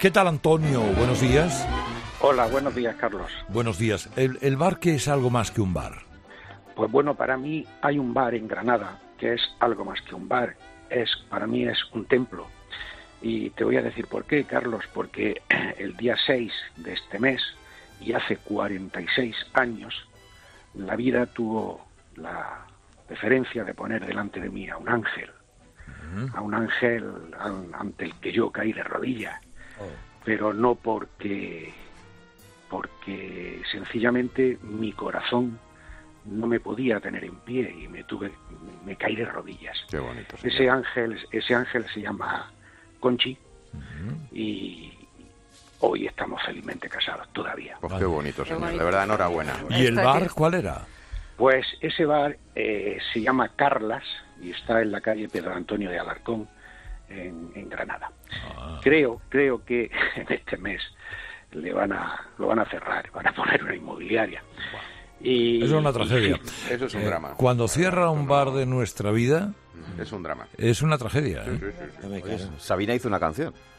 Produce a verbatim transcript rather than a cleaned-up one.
¿Qué tal, Antonio? Buenos días. Hola, buenos días, Carlos. Buenos días. ¿El, el bar qué es algo más que un bar? Pues bueno, para mí hay un bar en Granada que es algo más que un bar. Es, para mí es un templo. Y te voy a decir por qué, Carlos, porque el día seis de este mes, y hace cuarenta y seis años, la vida tuvo la deferencia de poner delante de mí a un ángel, uh-huh. a un ángel ante el que yo caí de rodillas, oh. pero no porque, porque sencillamente mi corazón no me podía tener en pie y me tuve, me caí de rodillas. Qué bonito. Ese señor. ángel, ese ángel se llama Conchi, uh-huh. y hoy estamos felizmente casados todavía. Pues qué bonito, señor. De verdad, enhorabuena. ¿Y el bar cuál era? Pues ese bar eh, se llama Carlas y está en la calle Pedro Antonio de Alarcón, en, en Granada. Ah. Creo, creo que en este mes le van a, lo van a cerrar, van a poner una inmobiliaria. Wow. Y, eso es una tragedia. Sí, eso es un eh, drama. Cuando cierra un bar de nuestra vida, es un drama. Es una tragedia. Sí, ¿eh? sí, sí, sí. Oye, Sabina hizo una canción.